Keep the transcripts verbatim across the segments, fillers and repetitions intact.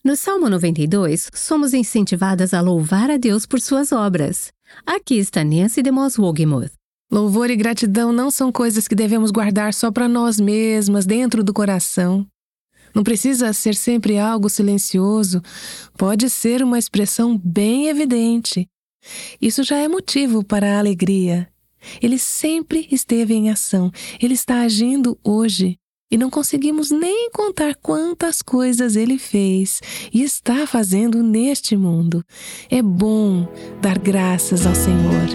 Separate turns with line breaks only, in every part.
No Salmo noventa e dois, somos incentivadas a louvar a Deus por suas obras. Aqui está Nancy DeMoss Wolgemuth.
Louvor e gratidão não são coisas que devemos guardar só para nós mesmas, dentro do coração. Não precisa ser sempre algo silencioso, pode ser uma expressão bem evidente. Isso já é motivo para a alegria. Ele sempre esteve em ação, ele está agindo hoje. E não conseguimos nem contar quantas coisas Ele fez e está fazendo neste mundo. É bom dar graças ao Senhor.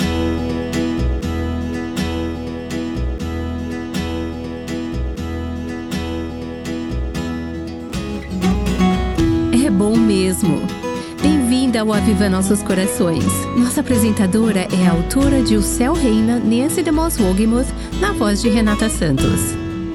É bom mesmo! Bem-vinda ao Aviva Nossos Corações. Nossa apresentadora é a autora de O Céu Reina, Nancy DeMoss Wolgemuth, na voz de Renata Santos.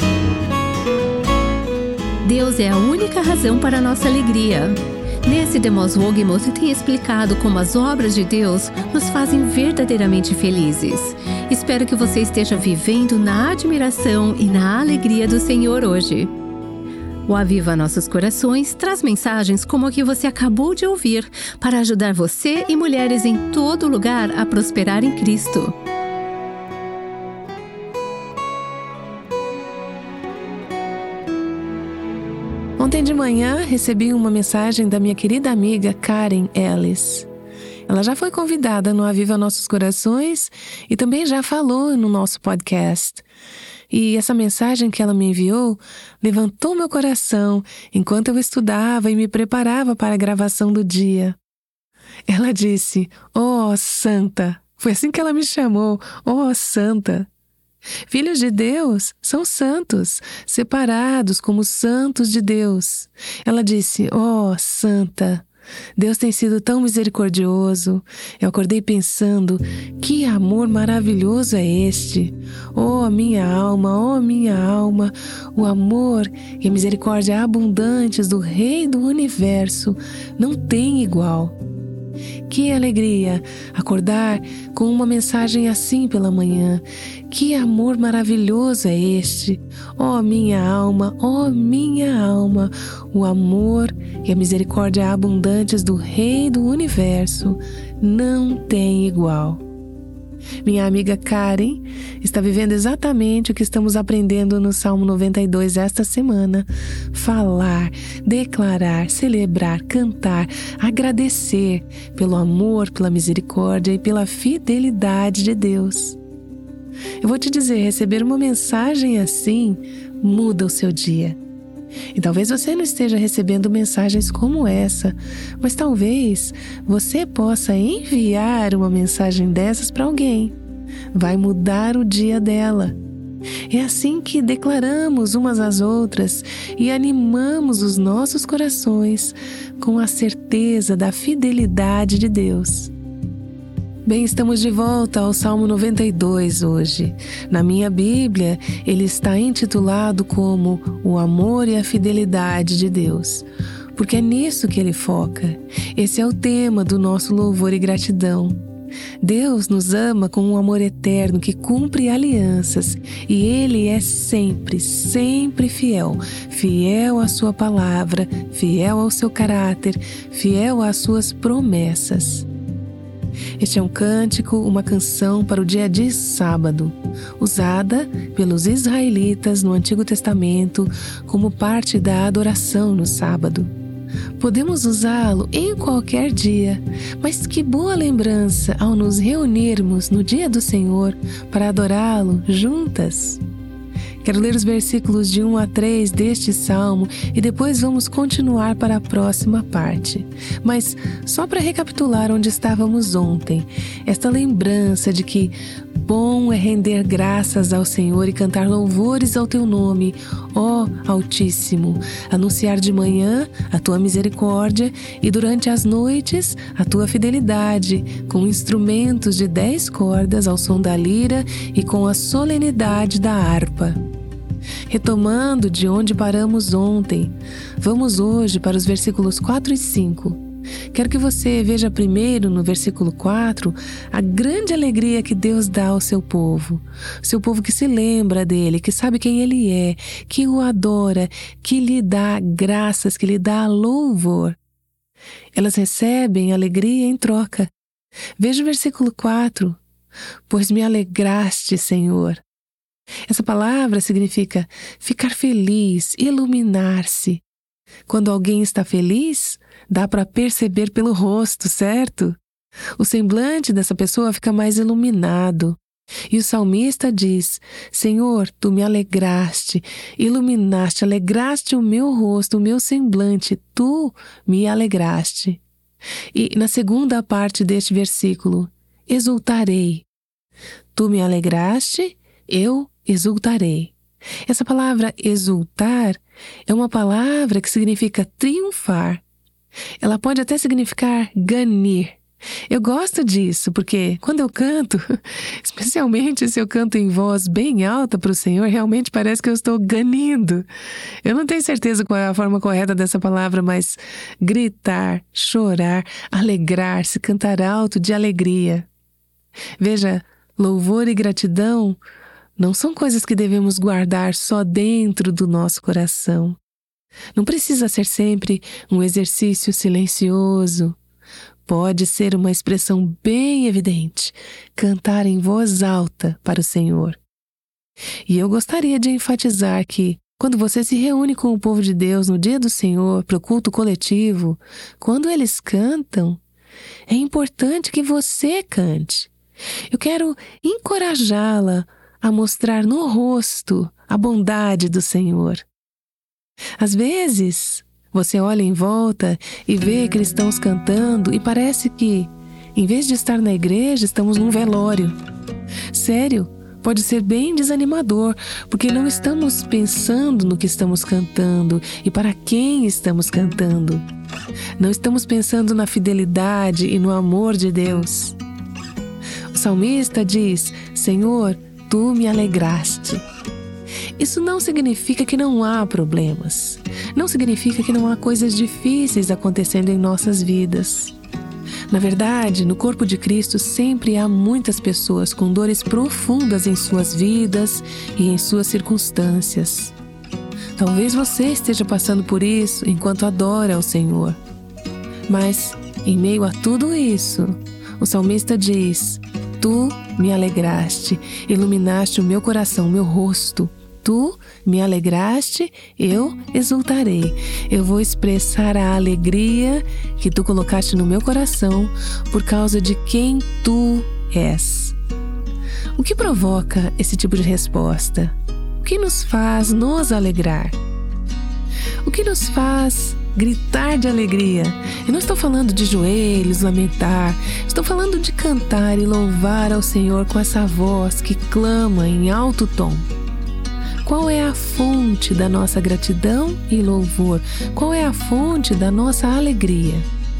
Deus é a única razão para a nossa alegria. Nancy DeMoss Wolgemuth tem explicado como as obras de Deus nos fazem verdadeiramente felizes. Espero que você esteja vivendo na admiração e na alegria do Senhor hoje. O Aviva Nossos Corações traz mensagens como a que você acabou de ouvir para ajudar você e mulheres em todo lugar a prosperar em Cristo.
Ontem de manhã recebi uma mensagem da minha querida amiga Karen Ellis. Ela já foi convidada no Aviva Nossos Corações e também já falou no nosso podcast. E essa mensagem que ela me enviou levantou meu coração enquanto eu estudava e me preparava para a gravação do dia. Ela disse, "Oh, Santa!" Foi assim que ela me chamou, "Oh, Santa!" Filhos de Deus são santos, separados como santos de Deus. Ela disse, "Oh, Santa, Deus tem sido tão misericordioso." Eu acordei pensando, que amor maravilhoso é este? Oh, minha alma, oh, minha alma, o amor e a misericórdia abundantes do Rei do Universo não tem igual. Que alegria acordar com uma mensagem assim pela manhã. Que amor maravilhoso é este. Oh, minha alma, oh, minha alma, o amor e a misericórdia abundantes do Rei do Universo não tem igual. Minha amiga Karen está vivendo exatamente o que estamos aprendendo no Salmo noventa e dois esta semana. Falar, declarar, celebrar, cantar, agradecer pelo amor, pela misericórdia e pela fidelidade de Deus. Eu vou te dizer, receber uma mensagem assim muda o seu dia. E talvez você não esteja recebendo mensagens como essa, mas talvez você possa enviar uma mensagem dessas para alguém. Vai mudar o dia dela. É assim que declaramos umas às outras e animamos os nossos corações com a certeza da fidelidade de Deus. Bem, estamos de volta ao Salmo noventa e dois hoje. Na minha Bíblia, ele está intitulado como O Amor e a Fidelidade de Deus, porque é nisso que ele foca. Esse é o tema do nosso louvor e gratidão. Deus nos ama com um amor eterno que cumpre alianças e Ele é sempre, sempre fiel. Fiel à sua palavra, fiel ao seu caráter, fiel às suas promessas. Este é um cântico, uma canção para o dia de sábado, usada pelos israelitas no Antigo Testamento como parte da adoração no sábado. Podemos usá-lo em qualquer dia, mas que boa lembrança ao nos reunirmos no dia do Senhor para adorá-lo juntas. Quero ler os versículos de um a três deste salmo e depois vamos continuar para a próxima parte. Mas só para recapitular onde estávamos ontem, esta lembrança de que bom é render graças ao Senhor e cantar louvores ao teu nome, ó Altíssimo, anunciar de manhã a tua misericórdia e durante as noites a tua fidelidade, com instrumentos de dez cordas ao som da lira e com a solenidade da harpa. Retomando de onde paramos ontem, vamos hoje para os versículos quatro e cinco. Quero que você veja primeiro no versículo quatro a grande alegria que Deus dá ao seu povo. Seu povo que se lembra dele, que sabe quem ele é, que o adora, que lhe dá graças, que lhe dá louvor. Elas recebem alegria em troca. Veja o versículo quatro. Pois me alegraste, Senhor. Essa palavra significa ficar feliz, iluminar-se. Quando alguém está feliz, dá para perceber pelo rosto, certo? O semblante dessa pessoa fica mais iluminado. E o salmista diz: Senhor, tu me alegraste, iluminaste, alegraste o meu rosto, o meu semblante, tu me alegraste. E na segunda parte deste versículo, exultarei. Tu me alegraste, eu exultarei. Essa palavra exultar é uma palavra que significa triunfar. Ela pode até significar ganir. Eu gosto disso, porque quando eu canto, especialmente se eu canto em voz bem alta para o Senhor, realmente parece que eu estou ganindo. Eu não tenho certeza qual é a forma correta dessa palavra, mas gritar, chorar, alegrar-se, cantar alto de alegria. Veja, louvor e gratidão não são coisas que devemos guardar só dentro do nosso coração. Não precisa ser sempre um exercício silencioso. Pode ser uma expressão bem evidente, cantar em voz alta para o Senhor. E eu gostaria de enfatizar que, quando você se reúne com o povo de Deus no dia do Senhor, para o culto coletivo, quando eles cantam, é importante que você cante. Eu quero encorajá-la a mostrar no rosto a bondade do Senhor. Às vezes, você olha em volta e vê cristãos cantando e parece que, em vez de estar na igreja, estamos num velório. Sério, pode ser bem desanimador, porque não estamos pensando no que estamos cantando e para quem estamos cantando. Não estamos pensando na fidelidade e no amor de Deus. O salmista diz: Senhor, tu me alegraste. Isso não significa que não há problemas. Não significa que não há coisas difíceis acontecendo em nossas vidas. Na verdade, no corpo de Cristo sempre há muitas pessoas com dores profundas em suas vidas e em suas circunstâncias. Talvez você esteja passando por isso enquanto adora ao Senhor. Mas, em meio a tudo isso, o salmista diz: Tu me alegraste, iluminaste o meu coração, o meu rosto. Tu me alegraste, eu exultarei. Eu vou expressar a alegria que tu colocaste no meu coração por causa de quem tu és. O que provoca esse tipo de resposta? O que nos faz nos alegrar? O que nos faz gritar de alegria? Eu não estou falando de joelhos, lamentar. Estou falando de cantar e louvar ao Senhor com essa voz que clama em alto tom. Qual é a fonte da nossa gratidão e louvor? Qual é a fonte da nossa alegria?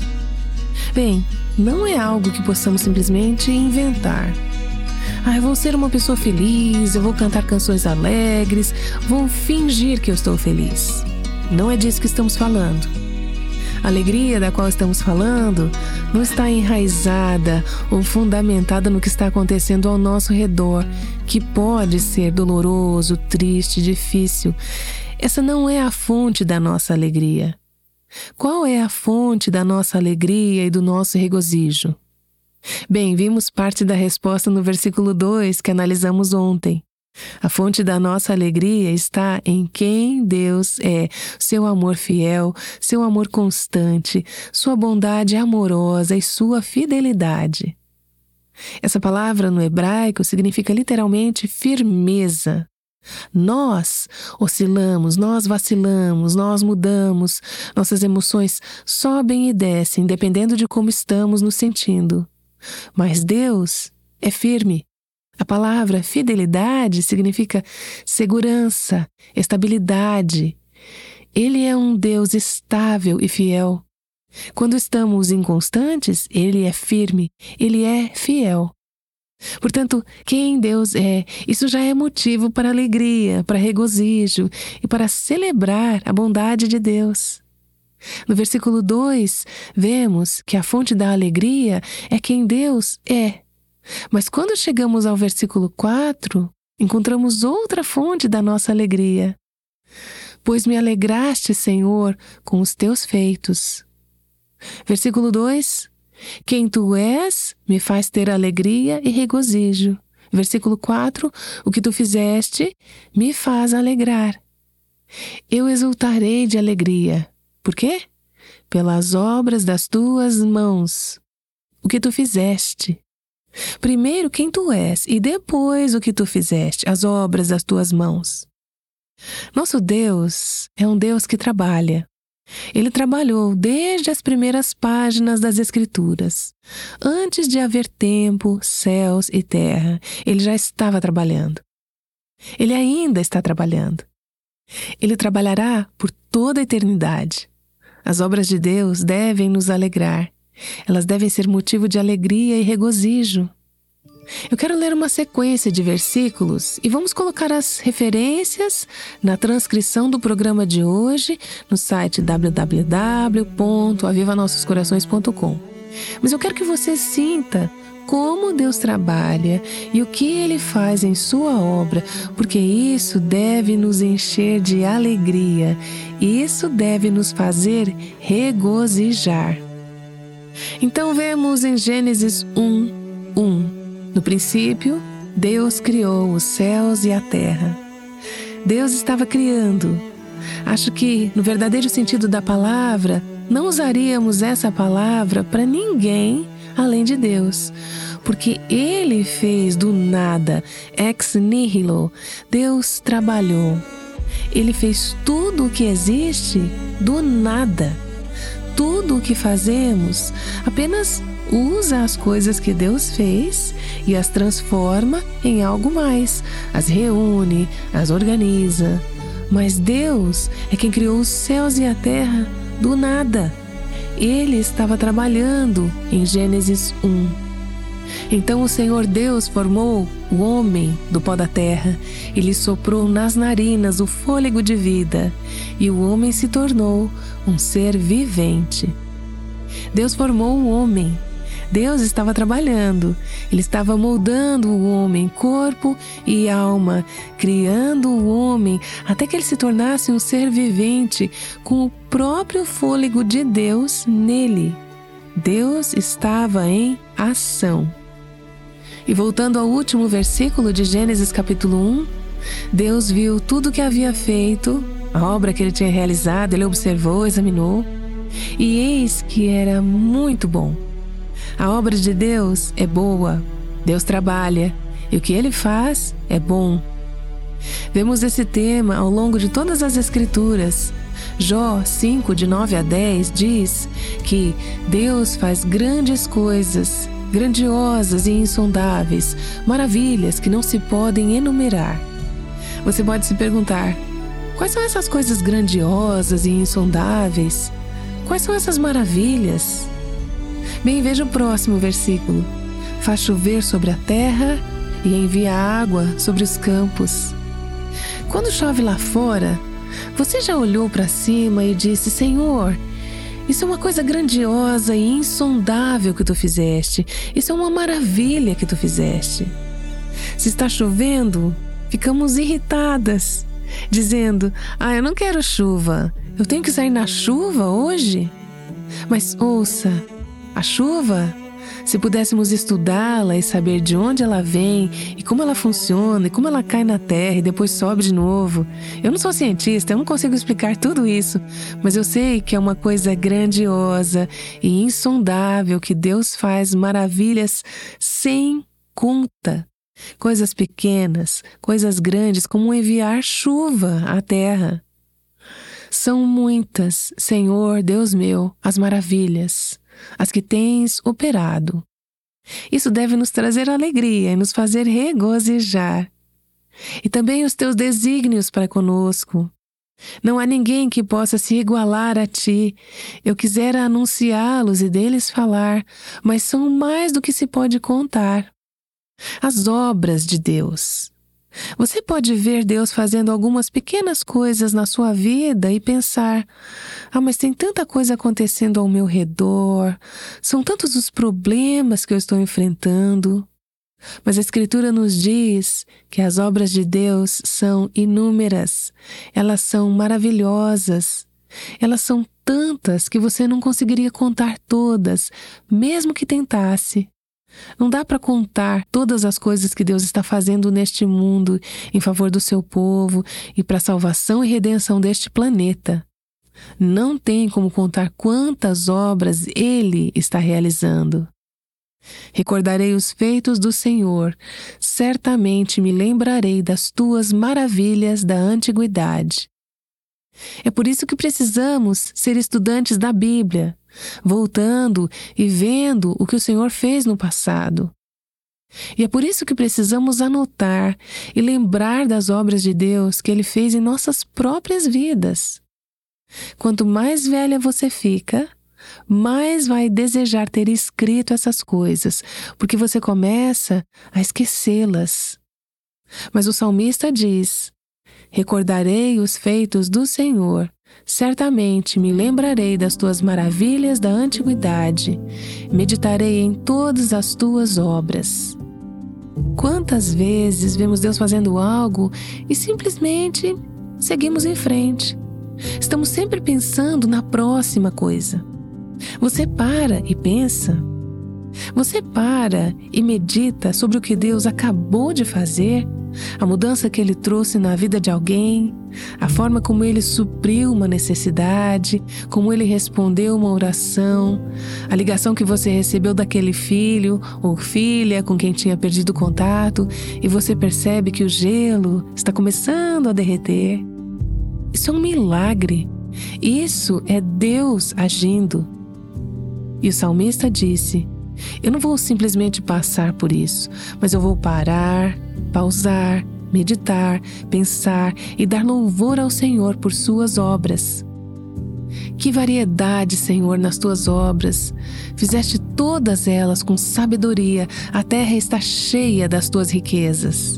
Bem, não é algo que possamos simplesmente inventar. Ah, eu vou ser uma pessoa feliz, eu vou cantar canções alegres, vou fingir que eu estou feliz. Não é disso que estamos falando. A alegria da qual estamos falando não está enraizada ou fundamentada no que está acontecendo ao nosso redor, que pode ser doloroso, triste, difícil. Essa não é a fonte da nossa alegria. Qual é a fonte da nossa alegria e do nosso regozijo? Bem, vimos parte da resposta no versículo dois que analisamos ontem. A fonte da nossa alegria está em quem Deus é, seu amor fiel, seu amor constante, sua bondade amorosa e sua fidelidade. Essa palavra no hebraico significa literalmente firmeza. Nós oscilamos, nós vacilamos, nós mudamos, nossas emoções sobem e descem dependendo de como estamos nos sentindo. Mas Deus é firme. A palavra fidelidade significa segurança, estabilidade. Ele é um Deus estável e fiel. Quando estamos inconstantes, Ele é firme, Ele é fiel. Portanto, quem Deus é, isso já é motivo para alegria, para regozijo e para celebrar a bondade de Deus. No versículo dois, vemos que a fonte da alegria é quem Deus é. Mas quando chegamos ao versículo quatro, encontramos outra fonte da nossa alegria. Pois me alegraste, Senhor, com os teus feitos. Versículo dois. Quem tu és me faz ter alegria e regozijo. Versículo quatro. O que tu fizeste me faz alegrar. Eu exultarei de alegria. Por quê? Pelas obras das tuas mãos. O que tu fizeste. Primeiro quem tu és e depois o que tu fizeste, as obras das tuas mãos. Nosso Deus é um Deus que trabalha. Ele trabalhou desde as primeiras páginas das Escrituras. Antes de haver tempo, céus e terra, Ele já estava trabalhando. Ele ainda está trabalhando. Ele trabalhará por toda a eternidade. As obras de Deus devem nos alegrar. Elas devem ser motivo de alegria e regozijo. Eu quero ler uma sequência de versículos e vamos colocar as referências na transcrição do programa de hoje no site w w w ponto aviva nossos corações ponto com. Mas eu quero que você sinta como Deus trabalha e o que Ele faz em sua obra, porque isso deve nos encher de alegria, isso deve nos fazer regozijar. Então vemos em Gênesis um, um. No princípio, Deus criou os céus e a terra. Deus estava criando. Acho que, no verdadeiro sentido da palavra, não usaríamos essa palavra para ninguém além de Deus, porque Ele fez do nada, ex nihilo. Deus trabalhou. Ele fez tudo o que existe do nada. Tudo o que fazemos apenas usa as coisas que Deus fez e as transforma em algo mais, as reúne, as organiza. Mas Deus é quem criou os céus e a terra do nada. Ele estava trabalhando em Gênesis um. Então o Senhor Deus formou o homem do pó da terra e lhe soprou nas narinas o fôlego de vida, e o homem se tornou um ser vivente. Deus formou o homem. Deus estava trabalhando. Ele estava moldando o homem, corpo e alma, criando o homem até que ele se tornasse um ser vivente com o próprio fôlego de Deus nele. Deus estava em ação. E voltando ao último versículo de Gênesis capítulo um, Deus viu tudo o que havia feito, a obra que ele tinha realizado, ele observou, examinou, e eis que era muito bom. A obra de Deus é boa, Deus trabalha, e o que Ele faz é bom. Vemos esse tema ao longo de todas as Escrituras. Jó cinco, de nove a dez, diz que Deus faz grandes coisas, grandiosas e insondáveis, maravilhas que não se podem enumerar. Você pode se perguntar, quais são essas coisas grandiosas e insondáveis? Quais são essas maravilhas? Bem, veja o próximo versículo. Faz chover sobre a terra e envia água sobre os campos. Quando chove lá fora, você já olhou para cima e disse, Senhor, isso é uma coisa grandiosa e insondável que tu fizeste. Isso é uma maravilha que tu fizeste. Se está chovendo, ficamos irritadas, dizendo, ah, eu não quero chuva. Eu tenho que sair na chuva hoje? Mas ouça, a chuva, se pudéssemos estudá-la e saber de onde ela vem e como ela funciona e como ela cai na terra e depois sobe de novo. Eu não sou cientista, eu não consigo explicar tudo isso, mas eu sei que é uma coisa grandiosa e insondável que Deus faz maravilhas sem conta. Coisas pequenas, coisas grandes, como enviar chuva à terra. São muitas, Senhor, Deus meu, as maravilhas, as que tens operado. Isso deve nos trazer alegria e nos fazer regozijar. E também os teus desígnios para conosco. Não há ninguém que possa se igualar a ti. Eu quisera anunciá-los e deles falar, mas são mais do que se pode contar. As obras de Deus. Você pode ver Deus fazendo algumas pequenas coisas na sua vida e pensar, ah, mas tem tanta coisa acontecendo ao meu redor, são tantos os problemas que eu estou enfrentando. Mas a Escritura nos diz que as obras de Deus são inúmeras, elas são maravilhosas, elas são tantas que você não conseguiria contar todas, mesmo que tentasse. Não dá para contar todas as coisas que Deus está fazendo neste mundo em favor do seu povo e para a salvação e redenção deste planeta. Não tem como contar quantas obras Ele está realizando. Recordarei os feitos do Senhor, certamente me lembrarei das tuas maravilhas da antiguidade. É por isso que precisamos ser estudantes da Bíblia, voltando e vendo o que o Senhor fez no passado. E é por isso que precisamos anotar e lembrar das obras de Deus que Ele fez em nossas próprias vidas. Quanto mais velha você fica, mais vai desejar ter escrito essas coisas, porque você começa a esquecê-las. Mas o salmista diz: recordarei os feitos do Senhor, certamente me lembrarei das tuas maravilhas da antiguidade, meditarei em todas as tuas obras. Quantas vezes vemos Deus fazendo algo e simplesmente seguimos em frente? Estamos sempre pensando na próxima coisa. Você para e pensa? Você para e medita sobre o que Deus acabou de fazer? A mudança que Ele trouxe na vida de alguém? A forma como Ele supriu uma necessidade? Como Ele respondeu uma oração? A ligação que você recebeu daquele filho ou filha com quem tinha perdido o contato e você percebe que o gelo está começando a derreter? Isso é um milagre. Isso é Deus agindo. E o salmista disse: eu não vou simplesmente passar por isso, mas eu vou parar, pausar, meditar, pensar e dar louvor ao Senhor por suas obras. Que variedade, Senhor, nas tuas obras! Fizeste todas elas com sabedoria, a terra está cheia das tuas riquezas.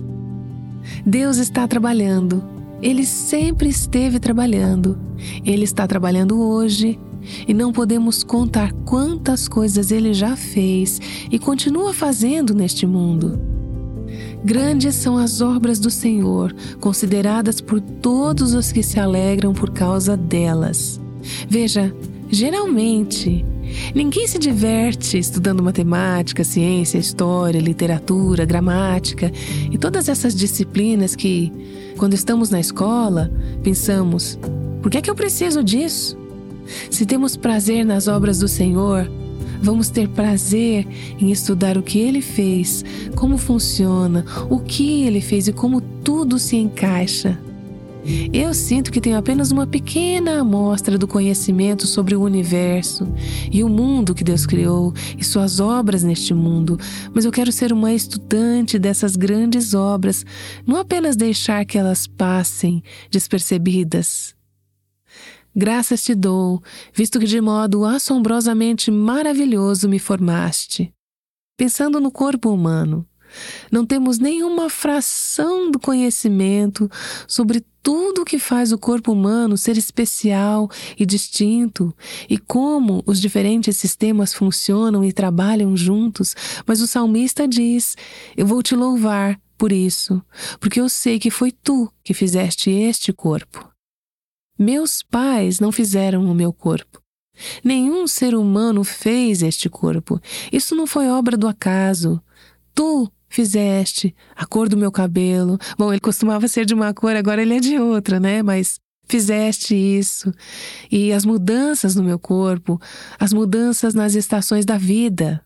Deus está trabalhando, Ele sempre esteve trabalhando, Ele está trabalhando hoje. E não podemos contar quantas coisas Ele já fez e continua fazendo neste mundo. Grandes são as obras do Senhor, consideradas por todos os que se alegram por causa delas. Veja, geralmente, ninguém se diverte estudando matemática, ciência, história, literatura, gramática e todas essas disciplinas que, quando estamos na escola, pensamos: por que é que eu preciso disso? Se temos prazer nas obras do Senhor, vamos ter prazer em estudar o que Ele fez, como funciona, o que Ele fez e como tudo se encaixa. Eu sinto que tenho apenas uma pequena amostra do conhecimento sobre o universo e o mundo que Deus criou e suas obras neste mundo, mas eu quero ser uma estudante dessas grandes obras, não apenas deixar que elas passem despercebidas. Graças te dou, visto que de modo assombrosamente maravilhoso me formaste. Pensando no corpo humano, não temos nenhuma fração do conhecimento sobre tudo o que faz o corpo humano ser especial e distinto e como os diferentes sistemas funcionam e trabalham juntos, mas o salmista diz: eu vou te louvar por isso, porque eu sei que foi tu que fizeste este corpo. Meus pais não fizeram o meu corpo. Nenhum ser humano fez este corpo. Isso não foi obra do acaso. Tu fizeste a cor do meu cabelo. Bom, ele costumava ser de uma cor, agora ele é de outra, né? Mas fizeste isso. E as mudanças no meu corpo, as mudanças nas estações da vida.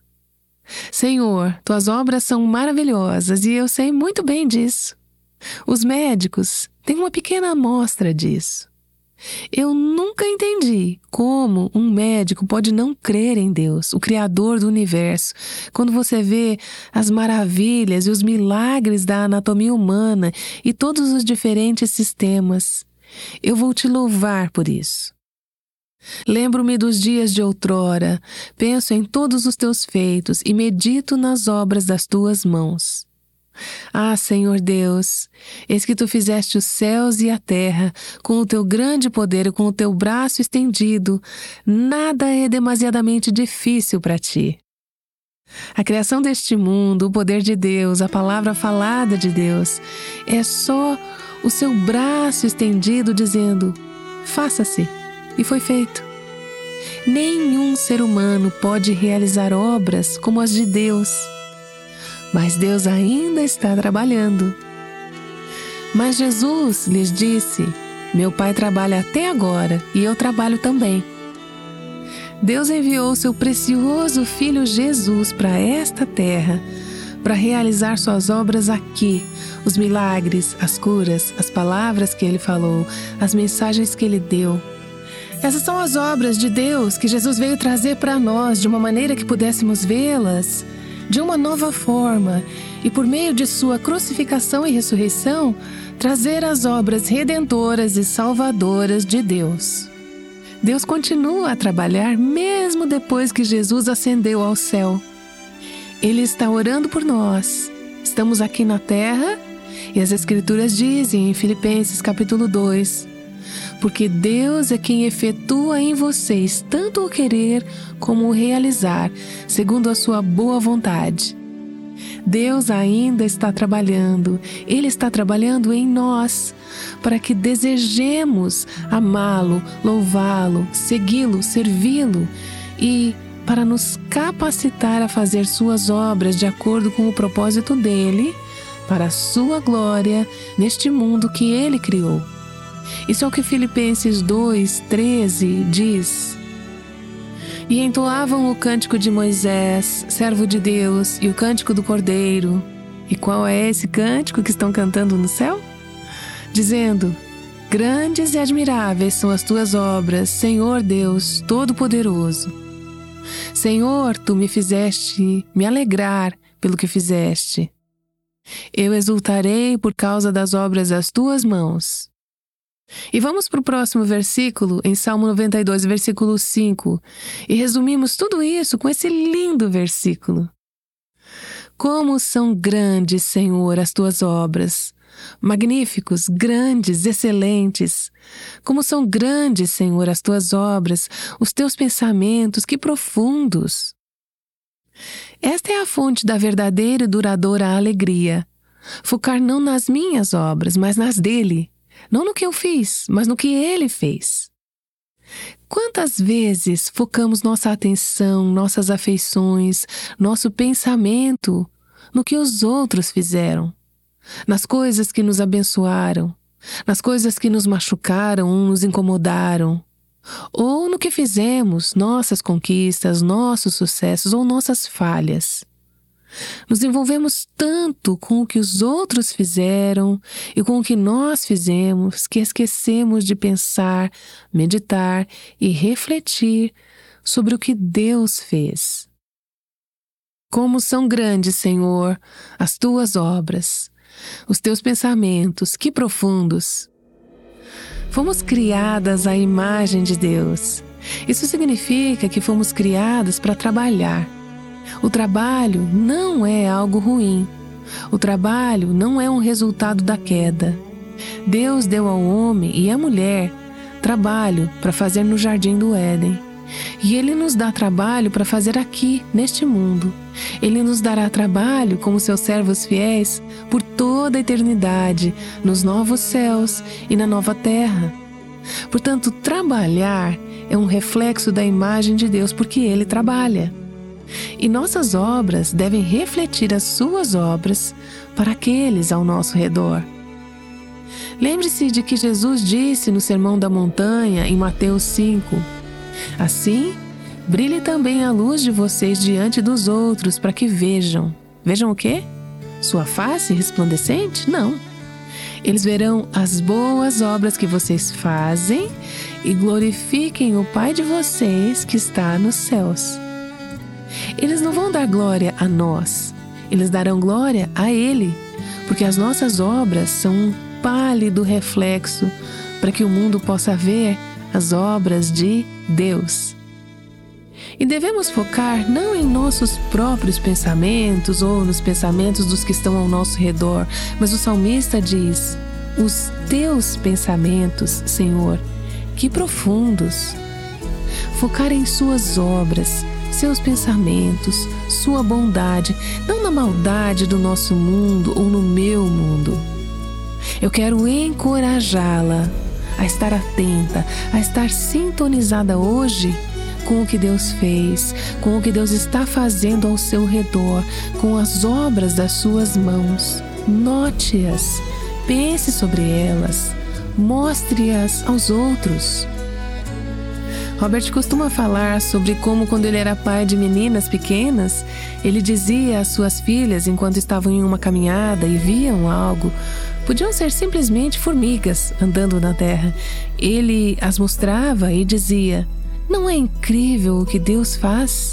Senhor, tuas obras são maravilhosas e eu sei muito bem disso. Os médicos têm uma pequena amostra disso. Eu nunca entendi como um médico pode não crer em Deus, o Criador do universo, quando você vê as maravilhas e os milagres da anatomia humana e todos os diferentes sistemas. Eu vou te louvar por isso. Lembro-me dos dias de outrora, penso em todos os teus feitos e medito nas obras das tuas mãos. Ah, Senhor Deus, eis que tu fizeste os céus e a terra, com o teu grande poder e com o teu braço estendido, nada é demasiadamente difícil para ti. A criação deste mundo, o poder de Deus, a palavra falada de Deus, é só o seu braço estendido dizendo: faça-se, e foi feito. Nenhum ser humano pode realizar obras como as de Deus. Mas Deus ainda está trabalhando. Mas Jesus lhes disse: meu Pai trabalha até agora e eu trabalho também. Deus enviou seu precioso Filho Jesus para esta terra, para realizar suas obras aqui, os milagres, as curas, as palavras que Ele falou, as mensagens que Ele deu. Essas são as obras de Deus que Jesus veio trazer para nós de uma maneira que pudéssemos vê-las de uma nova forma e, por meio de sua crucificação e ressurreição, trazer as obras redentoras e salvadoras de Deus. Deus continua a trabalhar mesmo depois que Jesus ascendeu ao céu. Ele está orando por nós. Estamos aqui na terra e as Escrituras dizem em Filipenses capítulo dois: porque Deus é quem efetua em vocês tanto o querer como o realizar, segundo a sua boa vontade. Deus ainda está trabalhando, Ele está trabalhando em nós, para que desejemos amá-lo, louvá-lo, segui-lo, servi-lo e para nos capacitar a fazer suas obras de acordo com o propósito dele, para a sua glória neste mundo que ele criou. Isso é o que Filipenses dois, treze diz. E entoavam o cântico de Moisés, servo de Deus, e o cântico do Cordeiro. E qual é esse cântico que estão cantando no céu? Dizendo: grandes e admiráveis são as tuas obras, Senhor Deus Todo-Poderoso. Senhor, tu me fizeste me alegrar pelo que fizeste. Eu exultarei por causa das obras das tuas mãos. E vamos para o próximo versículo, em Salmo noventa e dois, versículo cinco, e resumimos tudo isso com esse lindo versículo. Como são grandes, Senhor, as tuas obras, magníficos, grandes, excelentes. Como são grandes, Senhor, as tuas obras, os teus pensamentos, que profundos. Esta é a fonte da verdadeira e duradoura alegria. Focar não nas minhas obras, mas nas dele. Não no que eu fiz, mas no que ele fez. Quantas vezes focamos nossa atenção, nossas afeições, nosso pensamento no que os outros fizeram, nas coisas que nos abençoaram, nas coisas que nos machucaram ou nos incomodaram, ou no que fizemos, nossas conquistas, nossos sucessos ou nossas falhas. Nos envolvemos tanto com o que os outros fizeram e com o que nós fizemos que esquecemos de pensar, meditar e refletir sobre o que Deus fez. Como são grandes, Senhor, as tuas obras, os teus pensamentos, que profundos. Fomos criadas à imagem de Deus. Isso significa que fomos criadas para trabalhar. O trabalho não é algo ruim. O trabalho não é um resultado da queda. Deus deu ao homem e à mulher trabalho para fazer no jardim do Éden. E Ele nos dá trabalho para fazer aqui, neste mundo. Ele nos dará trabalho como seus servos fiéis por toda a eternidade, nos novos céus e na nova terra. Portanto, trabalhar é um reflexo da imagem de Deus, porque Ele trabalha. E nossas obras devem refletir as suas obras para aqueles ao nosso redor. Lembre-se de que Jesus disse no Sermão da Montanha, em Mateus cinco, assim, brilhe também a luz de vocês diante dos outros, para que vejam. Vejam o quê? Sua face resplandecente? Não. Eles verão as boas obras que vocês fazem e glorifiquem o Pai de vocês que está nos céus. Eles não vão dar glória a nós, eles darão glória a Ele, porque as nossas obras são um pálido reflexo para que o mundo possa ver as obras de Deus. E devemos focar não em nossos próprios pensamentos ou nos pensamentos dos que estão ao nosso redor, mas o salmista diz: os teus pensamentos, Senhor, que profundos. Focar em suas obras, seus pensamentos, sua bondade, não na maldade do nosso mundo ou no meu mundo. Eu quero encorajá-la a estar atenta, a estar sintonizada hoje com o que Deus fez, com o que Deus está fazendo ao seu redor, com as obras das suas mãos. Note-as, pense sobre elas, mostre-as aos outros. Robert costuma falar sobre como, quando ele era pai de meninas pequenas, ele dizia às suas filhas, enquanto estavam em uma caminhada e viam algo, podiam ser simplesmente formigas andando na terra. Ele as mostrava e dizia: não é incrível o que Deus faz?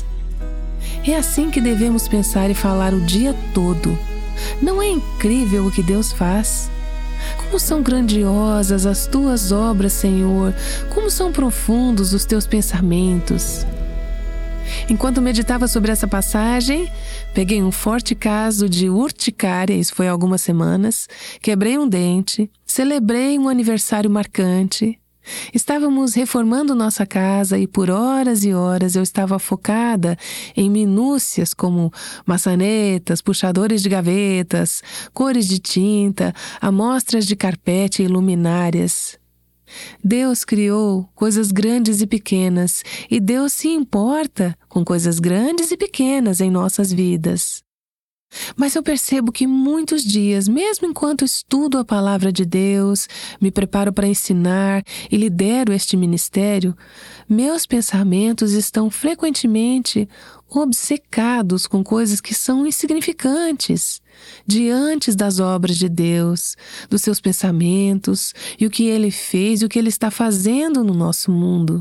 É assim que devemos pensar e falar o dia todo. Não é incrível o que Deus faz? Como são grandiosas as tuas obras, Senhor! Como são profundos os teus pensamentos! Enquanto meditava sobre essa passagem, peguei um forte caso de urticária, isso foi há algumas semanas, quebrei um dente, celebrei um aniversário marcante. Estávamos reformando nossa casa e por horas e horas eu estava focada em minúcias como maçanetas, puxadores de gavetas, cores de tinta, amostras de carpete e luminárias. Deus criou coisas grandes e pequenas, e Deus se importa com coisas grandes e pequenas em nossas vidas. Mas eu percebo que muitos dias, mesmo enquanto estudo a palavra de Deus, me preparo para ensinar e lidero este ministério, meus pensamentos estão frequentemente obcecados com coisas que são insignificantes, diante das obras de Deus, dos seus pensamentos e o que Ele fez e o que Ele está fazendo no nosso mundo.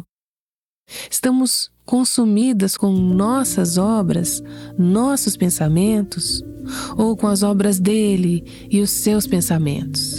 Estamos consumidas com nossas obras, nossos pensamentos, ou com as obras dele e os seus pensamentos.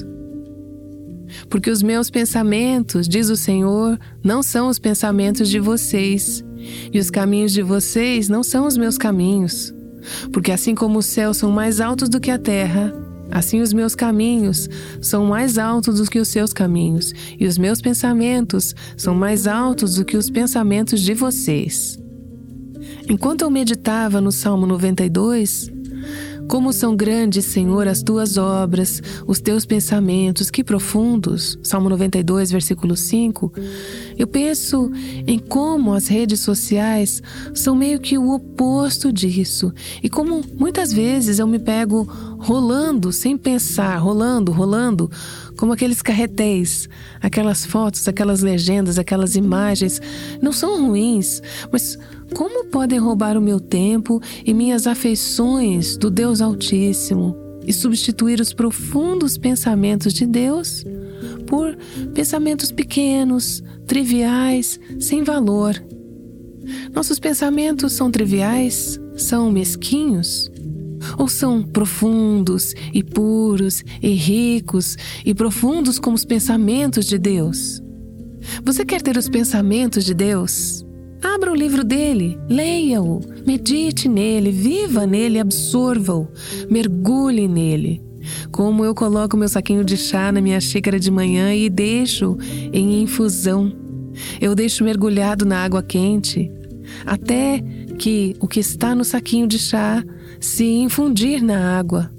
Porque os meus pensamentos, diz o Senhor, não são os pensamentos de vocês, e os caminhos de vocês não são os meus caminhos. Porque assim como os céus são mais altos do que a terra, assim os meus caminhos são mais altos do que os seus caminhos, e os meus pensamentos são mais altos do que os pensamentos de vocês. Enquanto eu meditava no Salmo noventa e dois, como são grandes, Senhor, as tuas obras, os teus pensamentos, que profundos, Salmo noventa e dois, versículo cinco, eu penso em como as redes sociais são meio que o oposto disso, e como muitas vezes eu me pego rolando sem pensar, rolando, rolando, como aqueles carretéis, aquelas fotos, aquelas legendas, aquelas imagens, não são ruins, mas como podem roubar o meu tempo e minhas afeições do Deus Altíssimo e substituir os profundos pensamentos de Deus por pensamentos pequenos, triviais, sem valor? Nossos pensamentos são triviais? São mesquinhos? Ou são profundos e puros e ricos e profundos como os pensamentos de Deus? Você quer ter os pensamentos de Deus? Abra o livro dele, leia-o, medite nele, viva nele, absorva-o, mergulhe nele. Como eu coloco meu saquinho de chá na minha xícara de manhã e deixo em infusão. Eu deixo mergulhado na água quente, até que o que está no saquinho de chá se infundir na água.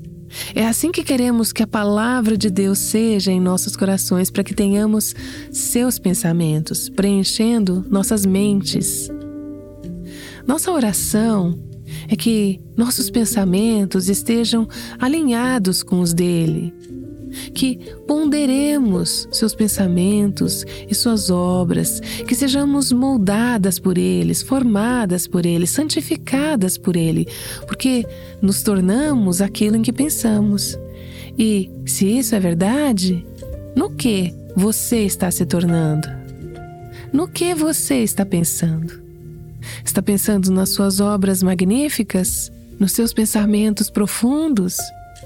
É assim que queremos que a palavra de Deus seja em nossos corações, para que tenhamos seus pensamentos, preenchendo nossas mentes. Nossa oração é que nossos pensamentos estejam alinhados com os dele, que ponderemos seus pensamentos e suas obras, que sejamos moldadas por eles, formadas por ele, santificadas por ele, porque nos tornamos aquilo em que pensamos. E, se isso é verdade, no que você está se tornando? No que você está pensando? Está pensando nas suas obras magníficas? Nos seus pensamentos profundos?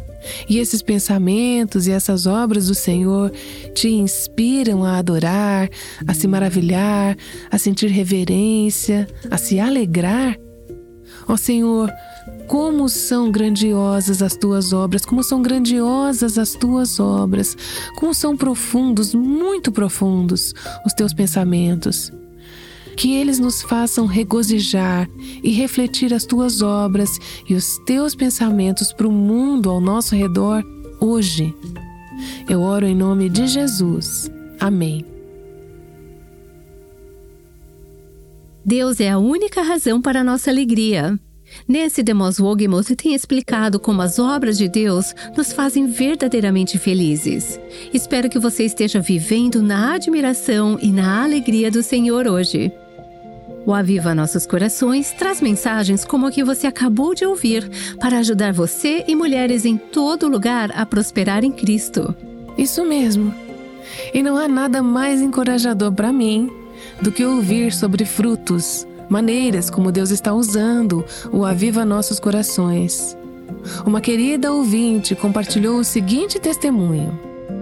E esses pensamentos e essas obras do Senhor te inspiram a adorar, a se maravilhar, a sentir reverência, a se alegrar? Ó Senhor, como são grandiosas as tuas obras, como são grandiosas as tuas obras, como são profundos, muito profundos os teus pensamentos. Que eles nos façam regozijar e refletir as tuas obras e os teus pensamentos para o mundo ao nosso redor hoje. Eu oro em nome de Jesus. Amém.
Deus é a única razão para a nossa alegria. Nancy DeMoss Wogemuth tem explicado como as obras de Deus nos fazem verdadeiramente felizes. Espero que você esteja vivendo na admiração e na alegria do Senhor hoje. O Aviva Nossos Corações traz mensagens como a que você acabou de ouvir para ajudar você e mulheres em todo lugar a prosperar em Cristo.
Isso mesmo. E não há nada mais encorajador para mim do que ouvir sobre frutos, maneiras como Deus está usando o Aviva Nossos Corações. Uma querida ouvinte compartilhou o seguinte testemunho.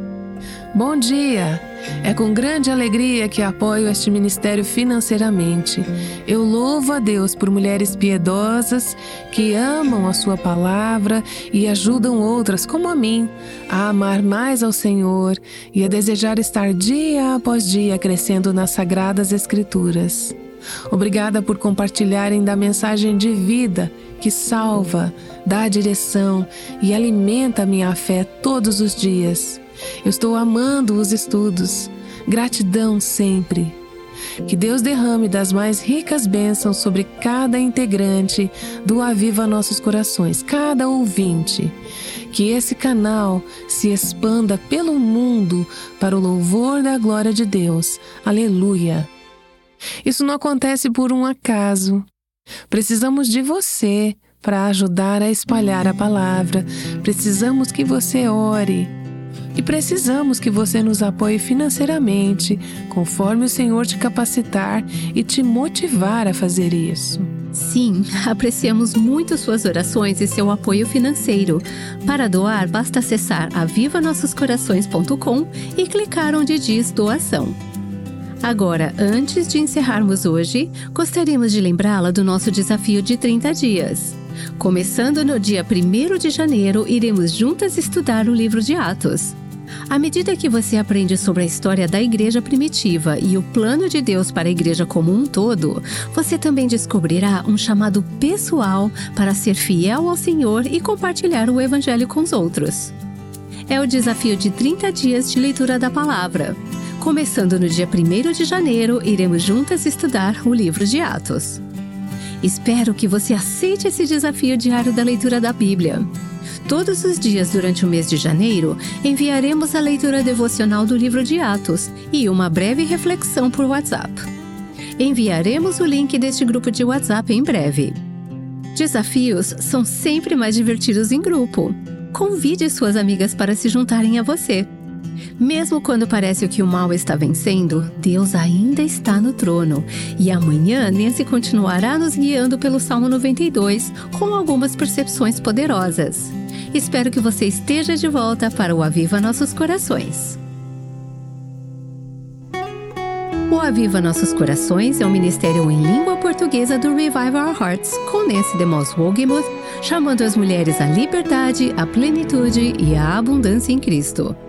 Bom dia! É com grande alegria que apoio este ministério financeiramente. Eu louvo a Deus por mulheres piedosas que amam a sua palavra e ajudam outras como a mim a amar mais ao Senhor e a desejar estar dia após dia crescendo nas Sagradas Escrituras. Obrigada por compartilharem da mensagem de vida que salva, dá direção e alimenta a minha fé todos os dias. Eu estou amando os estudos. Gratidão sempre. Que Deus derrame das mais ricas bênçãos sobre cada integrante do Aviva Nossos Corações, cada ouvinte. Que esse canal se expanda pelo mundo para o louvor da glória de Deus. Aleluia! Isso não acontece por um acaso. Precisamos de você para ajudar a espalhar a palavra. Precisamos que você ore. E precisamos que você nos apoie financeiramente, conforme o Senhor te capacitar e te motivar a fazer isso.
Sim, apreciamos muito suas orações e seu apoio financeiro. Para doar, basta acessar aviva nossos corações ponto com e clicar onde diz doação. Agora, antes de encerrarmos hoje, gostaríamos de lembrá-la do nosso desafio de trinta dias. Começando no dia primeiro de janeiro, iremos juntas estudar o livro de Atos. À medida que você aprende sobre a história da igreja primitiva e o plano de Deus para a igreja como um todo, você também descobrirá um chamado pessoal para ser fiel ao Senhor e compartilhar o Evangelho com os outros. É o desafio de trinta dias de leitura da palavra. Começando no dia primeiro de janeiro, iremos juntas estudar o livro de Atos. Espero que você aceite esse desafio diário da leitura da Bíblia. Todos os dias durante o mês de janeiro, enviaremos a leitura devocional do livro de Atos e uma breve reflexão por WhatsApp. Enviaremos o link deste grupo de WhatsApp em breve. Desafios são sempre mais divertidos em grupo. Convide suas amigas para se juntarem a você. Mesmo quando parece que o mal está vencendo, Deus ainda está no trono. E amanhã Nancy continuará nos guiando pelo Salmo noventa e dois com algumas percepções poderosas. Espero que você esteja de volta para o Aviva Nossos Corações. O Aviva Nossos Corações é um ministério em língua portuguesa do Revive Our Hearts, com Nancy DeMoss Wogemuth, chamando as mulheres à liberdade, à plenitude e à abundância em Cristo.